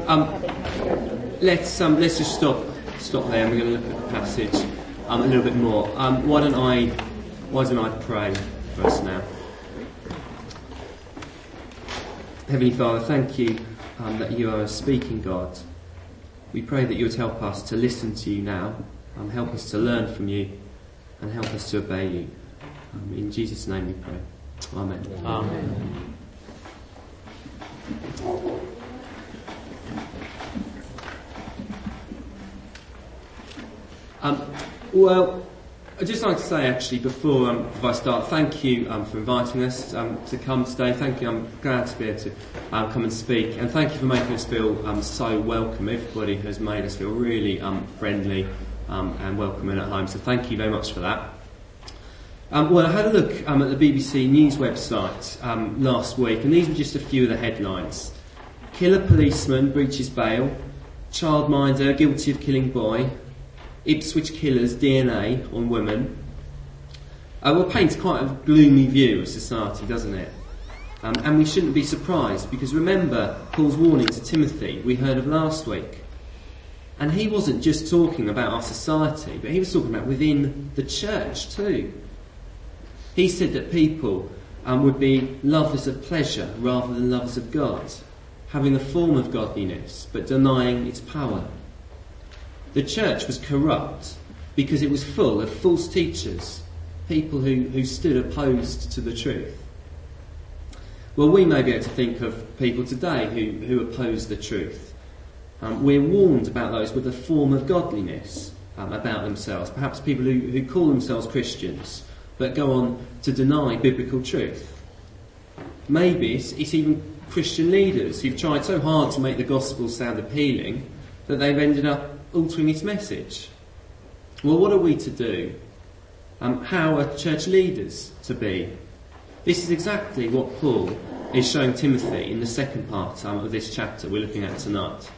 Let's just stop there, and we're going to look at the passage a little bit more. Why don't I pray for us now? Heavenly Father, thank you that you are a speaking God. We pray that you would help us to listen to you now, help us to learn from you, and help us to obey you. In Jesus' name we pray. Amen. Amen. Well, I'd just like to say, actually, before I start, thank you for inviting us to come today. Thank you. I'm glad to be able to come and speak. And thank you for making us feel so welcome. Everybody has made us feel really friendly and welcoming at home. So thank you very much for that. Well, I had a look at the BBC News website last week, and these were just a few of the headlines. Killer policeman breaches bail. Childminder guilty of killing boy. Ipswich killer's DNA on woman. Well, paints quite a gloomy view of society, doesn't it? And we shouldn't be surprised, because remember Paul's warning to Timothy we heard of last week. And he wasn't just talking about our society, but he was talking about within the church too. He said that people would be lovers of pleasure rather than lovers of God, having a form of godliness but denying its power. The church was corrupt because it was full of false teachers, people who stood opposed to the truth. Well, we may be able to think of people today who oppose the truth. We're warned about those with a form of godliness about themselves, perhaps people who call themselves Christians but go on to deny biblical truth. Maybe it's even Christian leaders who've tried so hard to make the gospel sound appealing that they've ended up altering its message. Well, what are we to do? How are church leaders to be? This is exactly what Paul is showing Timothy in the second part of this chapter we're looking at tonight.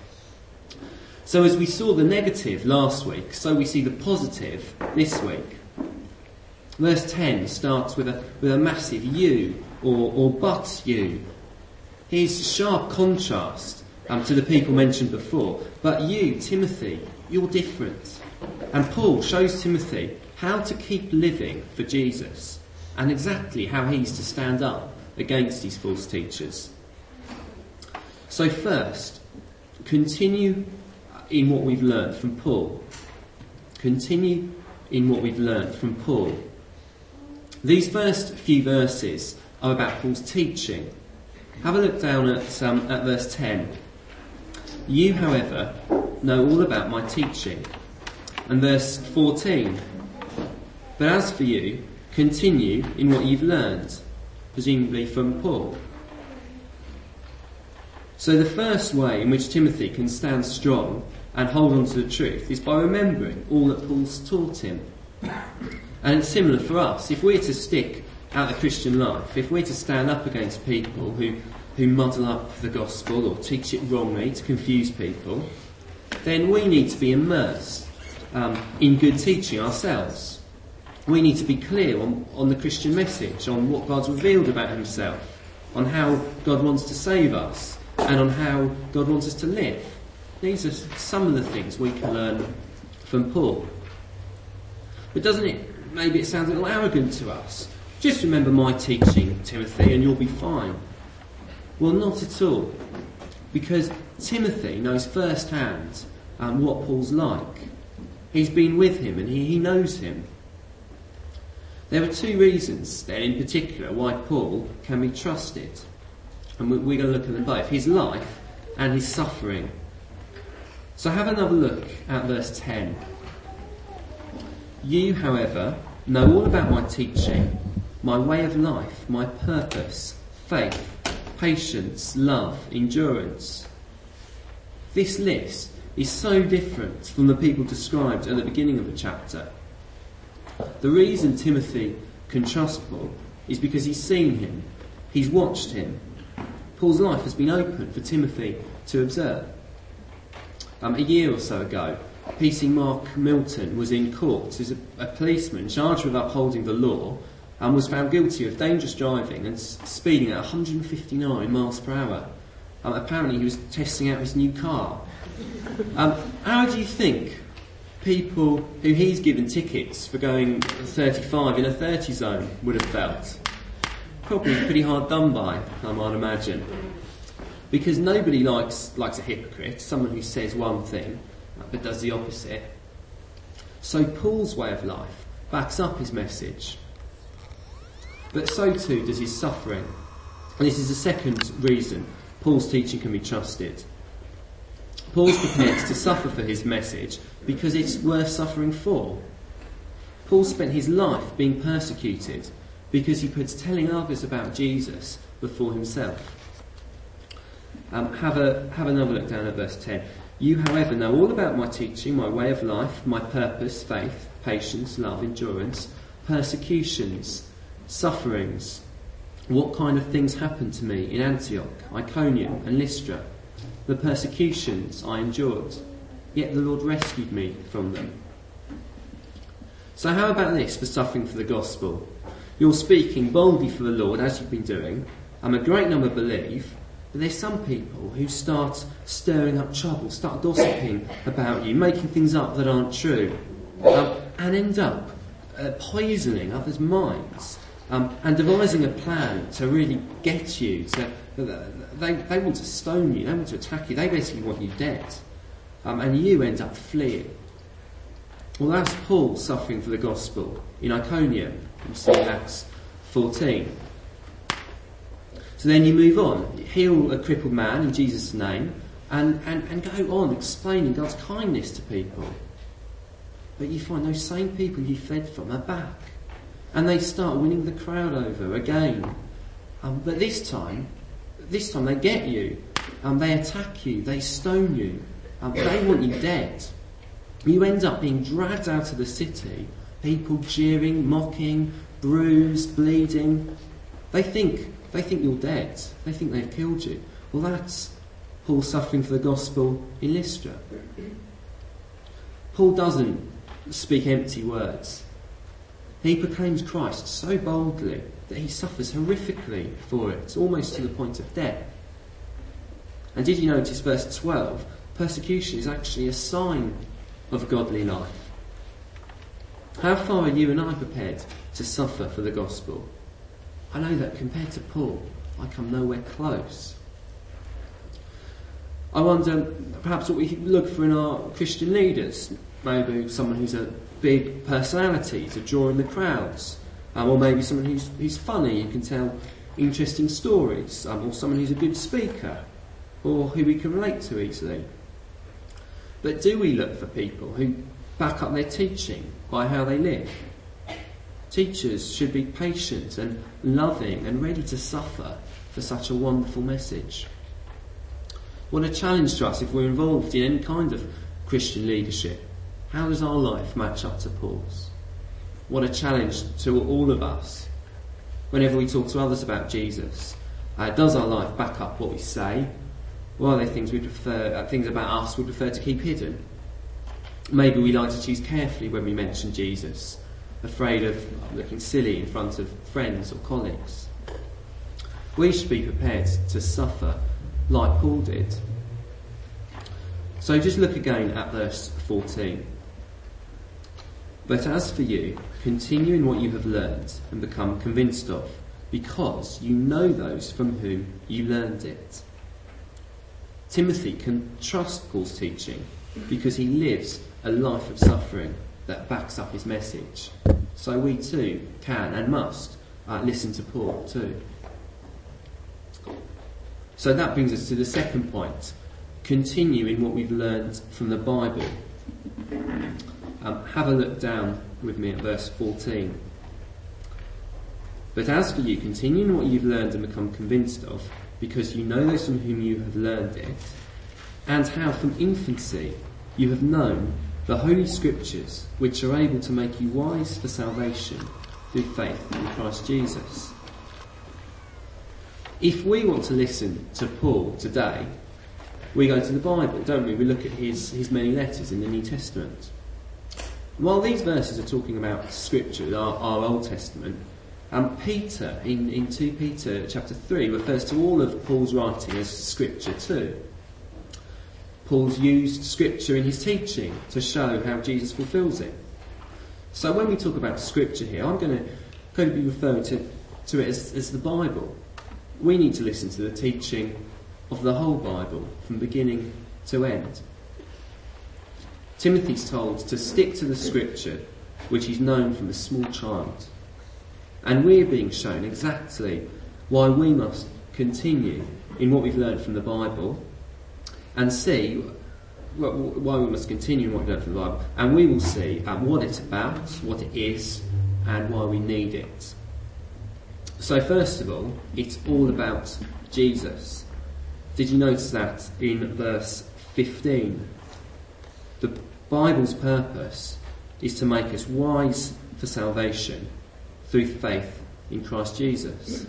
So as we saw the negative last week, so we see the positive this week. Verse 10 starts with a massive you or but you. Here's sharp contrast to the people mentioned before. But you, Timothy, you're different. And Paul shows Timothy how to keep living for Jesus and exactly how he's to stand up against these false teachers. So first, continue in what we've learned from Paul. Continue in what we've learned from Paul. These first few verses are about Paul's teaching. Have a look down at verse 10. You, however, know all about my teaching. And verse 14. But as for you, continue in what you've learned, presumably from Paul. So the first way in which Timothy can stand strong and hold on to the truth is by remembering all that Paul's taught him. And it's similar for us. If we're to stick out the Christian life, if we're to stand up against people who muddle up the gospel or teach it wrongly to confuse people, then we need to be immersed in good teaching ourselves. We need to be clear on the Christian message, on what God's revealed about himself, on how God wants to save us, and on how God wants us to live. These are some of the things we can learn from Paul. But doesn't it, maybe it sounds a little arrogant to us. Just remember my teaching, Timothy, and you'll be fine. Well, not at all. Because Timothy knows firsthand what Paul's like. He's been with him and he knows him. There are two reasons then in particular why Paul can be trusted. And we're going to look at them both. His life and his suffering. So have another look at verse 10. You, however, know all about my teaching, my way of life, my purpose, faith, patience, love, endurance. This list is so different from the people described at the beginning of the chapter. The reason Timothy can trust Paul is because he's seen him, he's watched him. Paul's life has been open for Timothy to observe. A year or so ago, PC Mark Milton was in court as a policeman charged with upholding the law and was found guilty of dangerous driving and speeding at 159 miles per hour. Apparently he was testing out his new car. How do you think people who he's given tickets for going 35 in a 30 zone would have felt? Probably pretty hard done by, I might imagine. Because nobody likes a hypocrite, someone who says one thing but does the opposite. So Paul's way of life backs up his message. But so too does his suffering. And this is the second reason Paul's teaching can be trusted. Paul's prepared to suffer for his message because it's worth suffering for. Paul spent his life being persecuted because he puts telling others about Jesus before himself. Have another look down at verse 10. You, however, know all about my teaching, my way of life, my purpose, faith, patience, love, endurance, persecutions, sufferings, what kind of things happened to me in Antioch, Iconium and Lystra, the persecutions I endured, yet the Lord rescued me from them. So how about this for suffering for the gospel? You're speaking boldly for the Lord as you've been doing, a great number believe, but there's some people who start stirring up trouble, start gossiping about you, making things up that aren't true, and end up poisoning others' minds, and devising a plan to really get you. They want to stone you, they want to attack you, they basically want you dead, and you end up fleeing. Well, that's Paul suffering for the gospel in Iconium. You see Acts 14. So then you move on, heal a crippled man in Jesus' name, and go on explaining God's kindness to people. But you find those same people you fled from are back, and they start winning the crowd over again. But this time they get you, they attack you, they stone you, they want you dead. You end up being dragged out of the city, people jeering, mocking, bruised, bleeding. They think you're dead. They think they've killed you. Well, that's Paul suffering for the gospel in Lystra. Paul doesn't speak empty words. He proclaims Christ so boldly that he suffers horrifically for it, almost to the point of death. And did you notice verse 12? Persecution is actually a sign of godly life. How far are you and I prepared to suffer for the gospel? I know that compared to Paul, I come nowhere close. I wonder perhaps what we look for in our Christian leaders. Maybe someone who's a big personality to draw in the crowds, or maybe someone who's funny, you can tell interesting stories, or someone who's a good speaker, or who we can relate to easily. But do we look for people who back up their teaching by how they live? Teachers should be patient and loving and ready to suffer for such a wonderful message. What a challenge to us if we're involved in any kind of Christian leadership. How does our life match up to Paul's? What a challenge to all of us whenever we talk to others about Jesus. Does our life back up what we say? Or are there things things about us we prefer to keep hidden? Maybe we like to choose carefully when we mention Jesus, afraid of looking silly in front of friends or colleagues. We should be prepared to suffer like Paul did. So just look again at verse 14. But as for you, continue in what you have learned and become convinced of, because you know those from whom you learned it. Timothy can trust Paul's teaching because he lives a life of suffering that backs up his message. So we too can and must listen to Paul too. So that brings us to the second point. Continue in what we've learned from the Bible. Have a look down with me at verse 14. But as for you, continue in what you've learned and become convinced of, because you know those from whom you have learned it, and how from infancy you have known the Holy Scriptures, which are able to make you wise for salvation through faith in Christ Jesus. If we want to listen to Paul today, we go to the Bible, don't we? We look at his many letters in the New Testament. While these verses are talking about Scripture, our Old Testament, Peter, in 2 Peter chapter 3, refers to all of Paul's writing as Scripture too. Paul's used Scripture in his teaching to show how Jesus fulfills it. So when we talk about Scripture here, I'm going to be referring to it as the Bible. We need to listen to the teaching of the whole Bible from beginning to end. Timothy's told to stick to the Scripture which he's known from a small child. And we're being shown exactly why we must continue in what we've learned from the Bible and see why we must continue in what we've learned from the Bible. And we will see what it's about, what it is, and why we need it. So first of all, it's all about Jesus. Did you notice that in verse 15? The Bible's purpose is to make us wise for salvation through faith in Christ Jesus.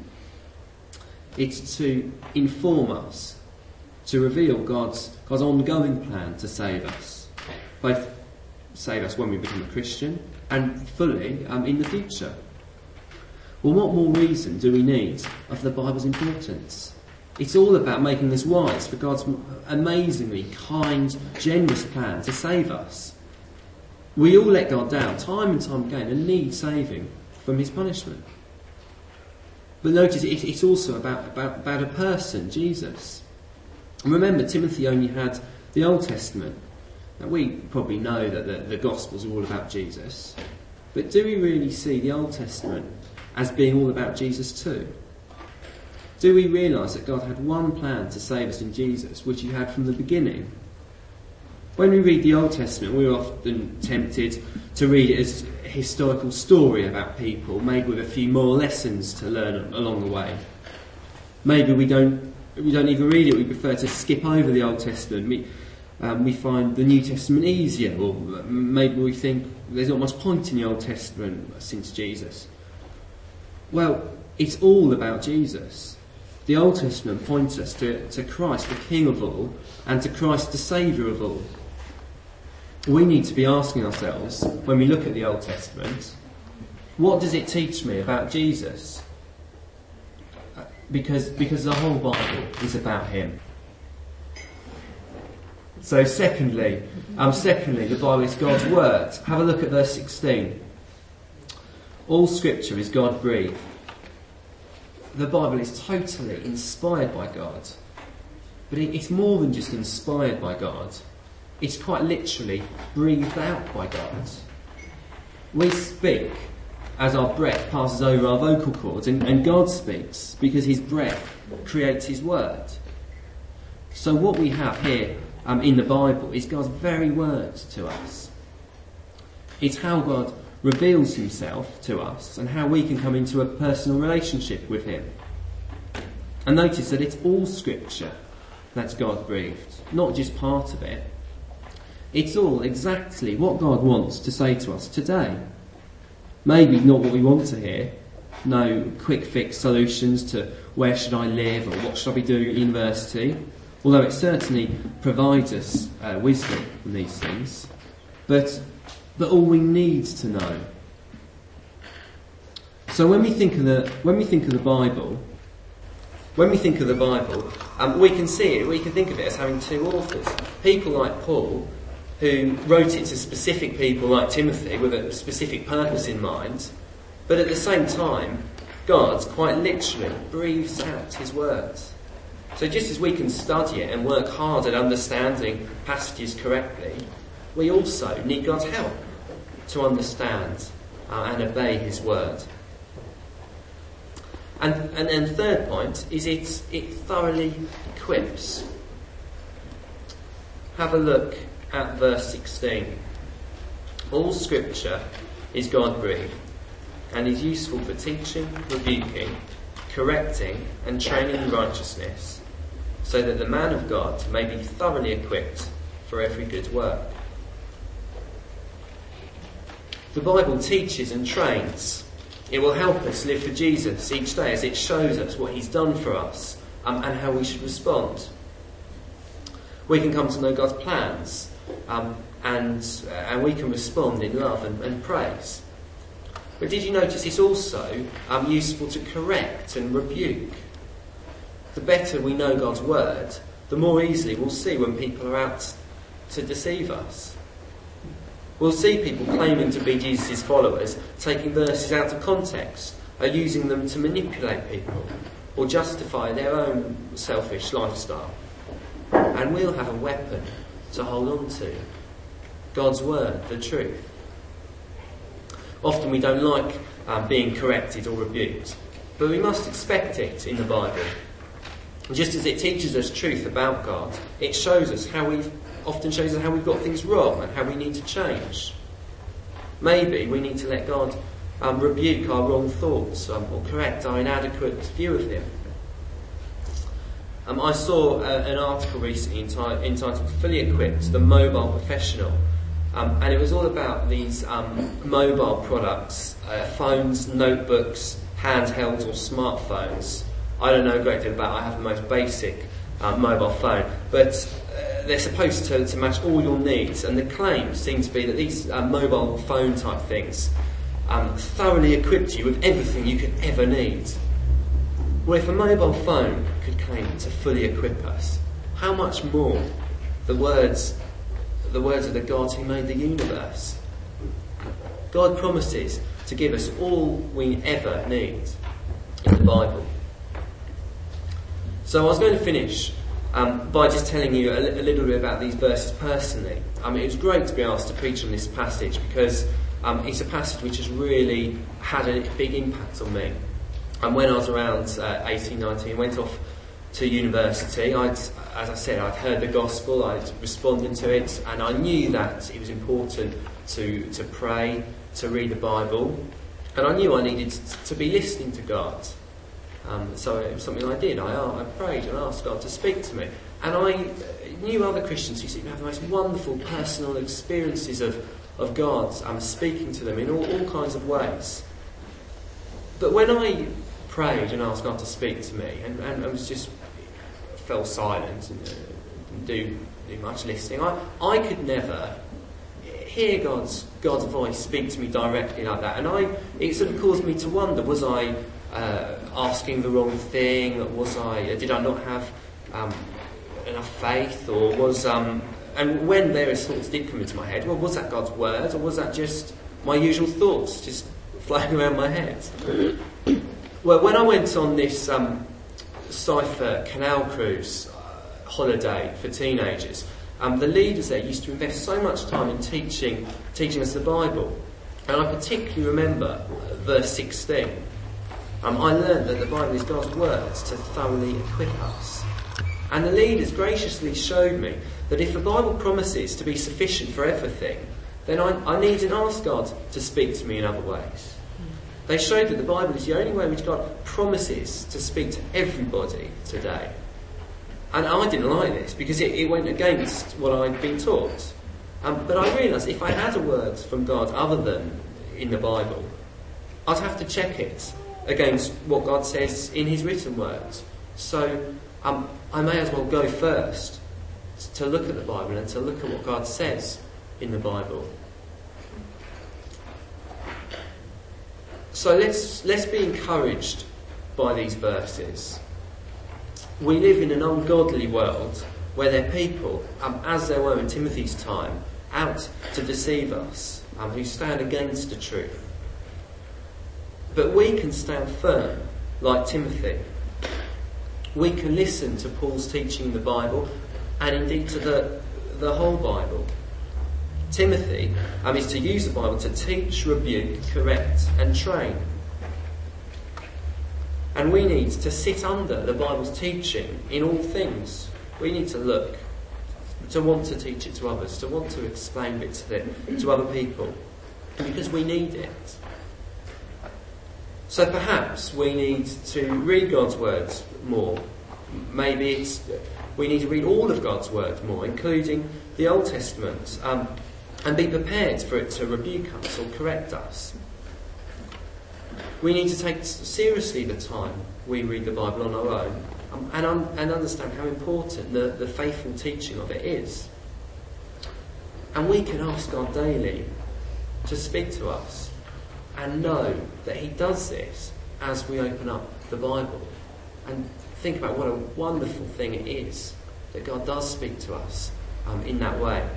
It's to inform us, to reveal God's ongoing plan to save us. Both save us when we become a Christian and fully in the future. Well, what more reason do we need of the Bible's importance? It's all about making us wise for God's amazingly kind, generous plan to save us. We all let God down time and time again and need saving from his punishment. But notice it's also about a person, Jesus. And remember, Timothy only had the Old Testament. Now we probably know that the Gospels are all about Jesus. But do we really see the Old Testament as being all about Jesus too? Do we realise that God had one plan to save us in Jesus, which he had from the beginning? When we read the Old Testament, we're often tempted to read it as a historical story about people, maybe with a few moral lessons to learn along the way. Maybe we don't even read it, we prefer to skip over the Old Testament. We find the New Testament easier, or maybe we think there's not much point in the Old Testament since Jesus. Well, it's all about Jesus. The Old Testament points us to Christ, the King of all, and to Christ, the Saviour of all. We need to be asking ourselves, when we look at the Old Testament, what does it teach me about Jesus? Because the whole Bible is about him. So secondly, the Bible is God's Word. Have a look at verse 16. All Scripture is God-breathed. The Bible is totally inspired by God. But it's more than just inspired by God. It's quite literally breathed out by God. We speak as our breath passes over our vocal cords, and God speaks because his breath creates his word. So what we have here in the Bible is God's very words to us. It's how God reveals himself to us and how we can come into a personal relationship with him. And notice that it's all Scripture that's God-breathed, not just part of it. It's all exactly what God wants to say to us today. Maybe not what we want to hear. No quick fix solutions to where should I live or what should I be doing at university. Although it certainly provides us wisdom from these things. But all we need to know. So when we think of the Bible, we can see it. We can think of it as having two authors. People like Paul, who wrote it to specific people like Timothy with a specific purpose in mind, but at the same time, God quite literally breathes out his words. So just as we can study it and work hard at understanding passages correctly, we also need God's help to understand and obey his word. And then third point is it thoroughly equips. Have a look at verse 16. All Scripture is God-breathed and is useful for teaching, rebuking, correcting and training in righteousness, so that the man of God may be thoroughly equipped for every good work. The Bible teaches and trains. It will help us live for Jesus each day as it shows us what he's done for us and how we should respond. We can come to know God's plans and we can respond in love and praise. But did you notice it's also useful to correct and rebuke? The better we know God's word, the more easily we'll see when people are out to deceive us. We'll see people claiming to be Jesus' followers, taking verses out of context, or using them to manipulate people, or justify their own selfish lifestyle. And we'll have a weapon to hold on to. God's word, the truth. Often we don't like being corrected or rebuked, but we must expect it in the Bible. Just as it teaches us truth about God, it shows us how we've got things wrong and how we need to change. Maybe we need to let God rebuke our wrong thoughts or correct our inadequate view of him. I saw an article recently entitled "Fully Equipped, the Mobile Professional," and it was all about these mobile products, phones, notebooks, handhelds or smartphones. I don't know a great deal about it. I have the most basic mobile phone, but they're supposed to match all your needs, and the claim seems to be that these mobile phone type things thoroughly equipped you with everything you could ever need. Well, if a mobile phone could claim to fully equip us, how much more the words of the God who made the universe? God promises to give us all we ever need in the Bible. So I was going to finish by just telling you a little bit about these verses personally. It was great to be asked to preach on this passage because it's a passage which has really had a big impact on me. And when I was around 18, 19, went off to university, as I said, I'd heard the gospel, I'd responded to it, and I knew that it was important to pray, to read the Bible, and I knew I needed to be listening to God. So it was something I did. I prayed and asked God to speak to me. And I knew other Christians who seemed to have the most wonderful personal experiences of God speaking to them in all kinds of ways. But when I prayed and asked God to speak to me and I was just fell silent and didn't do much listening, I could never hear God's voice speak to me directly like that. And it sort of caused me to wonder, was I asking the wrong thing? Did I not have enough faith? Or was and when various thoughts did come into my head, well, was that God's word, or was that just my usual thoughts just floating around my head? Well, when I went on this Cypher Canal Cruise holiday for teenagers, the leaders there used to invest so much time in teaching us the Bible. And I particularly remember verse 16. I learned that the Bible is God's words to thoroughly equip us. And the leaders graciously showed me that if the Bible promises to be sufficient for everything, then I need and ask God to speak to me in other ways. They showed that the Bible is the only way which God promises to speak to everybody today. And I didn't like this because it went against what I'd been taught. But I realised if I had a word from God other than in the Bible, I'd have to check it against what God says in his written words. So I may as well go first to look at the Bible and to look at what God says in the Bible. So let's be encouraged by these verses. We live in an ungodly world where there are people, as there were in Timothy's time, out to deceive us, who stand against the truth. But we can stand firm like Timothy. We can listen to Paul's teaching in the Bible and indeed to the whole Bible. Timothy is to use the Bible to teach, rebuke, correct and train. And we need to sit under the Bible's teaching in all things. We need to look, to want to teach it to others, to want to explain bits of it to other people, because we need it. So perhaps we need to read God's words more. Maybe we need to read all of God's words more, including the Old Testament, and be prepared for it to rebuke us or correct us. We need to take seriously the time we read the Bible on our own and understand how important the faithful teaching of it is. And we can ask God daily to speak to us. and know that he does this as we open up the Bible. And think about what a wonderful thing it is that God does speak to us in that way.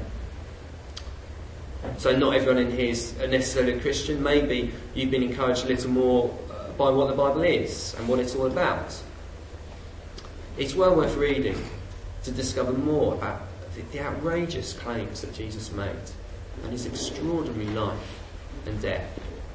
So not everyone in here is necessarily a Christian. Maybe you've been encouraged a little more by what the Bible is and what it's all about. It's well worth reading to discover more about the outrageous claims that Jesus made and his extraordinary life and death.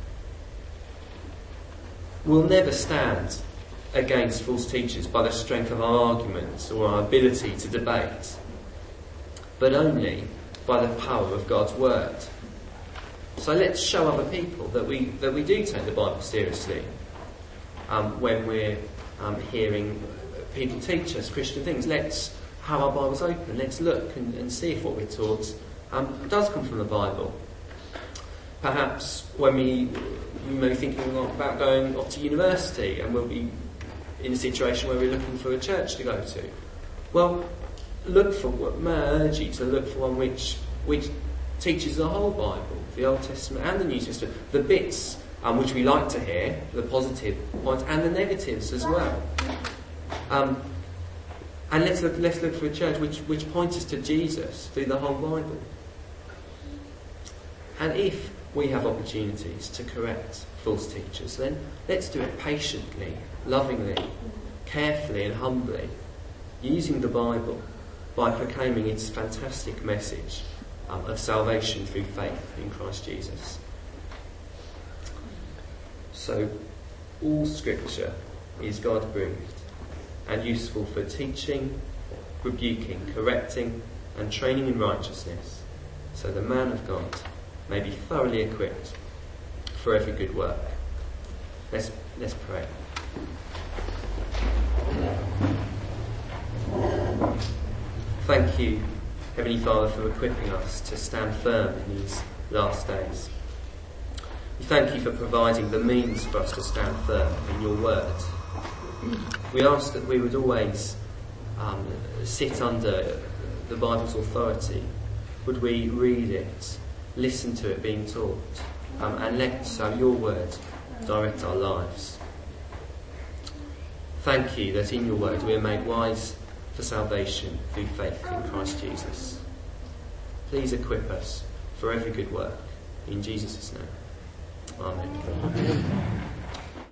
We'll never stand against false teachers by the strength of our arguments or our ability to debate, but only by the power of God's word. So let's show other people that we do take the Bible seriously when we're hearing people teach us Christian things. Let's have our Bibles open. Let's look and see if what we're taught does come from the Bible. Perhaps when we may be thinking about going off to university and we'll be in a situation where we're looking for a church to go to. Well, may I urge you to look for one which teaches the whole Bible, the Old Testament and the New Testament, the bits which we like to hear, the positive points and the negatives as well. And let's look for a church which points us to Jesus through the whole Bible. And if we have opportunities to correct false teachers, then let's do it patiently, lovingly, carefully and humbly, using the Bible by proclaiming its fantastic message of salvation through faith in Christ Jesus. So, all Scripture is God-breathed and useful for teaching, rebuking, correcting and training in righteousness, so the man of God may be thoroughly equipped for every good work. Let's pray. Thank you, Heavenly Father, for equipping us to stand firm in these last days. We thank you for providing the means for us to stand firm in your word. We ask that we would always sit under the Bible's authority. Would we read it, listen to it being taught, and let your word direct our lives. Thank you that in your word we are made wise for salvation through faith in Christ Jesus. Please equip us for every good work. In Jesus' name. Amen.